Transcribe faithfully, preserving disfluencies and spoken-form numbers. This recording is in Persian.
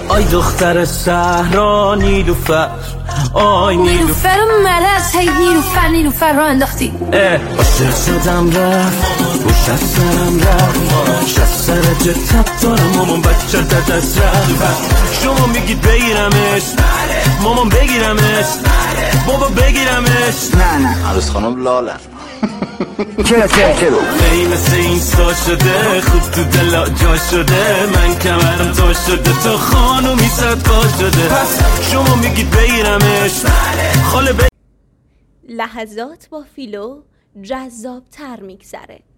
آی دختر صحرا نیلوفر، آی نیلوفر مرز، هی نیلوفر نیلوفر را انداختی. عاشق شدم رفت روش از سرم رفت، شست سر جتب دارم مامان بچه دد از رفت. شما میگید بگیرمش مامان بگیرمش بابا بگیرمش. نه نه عروس خانم لالن. چرا چرا چرا ای مثل این سا شده، خوب تو دلا جا شده، من کمرم تا شده تو خانومی صد پا شده. پس شما میگید بگیرمش خاله ب... لحظات با فیلو جذاب تر میگذره.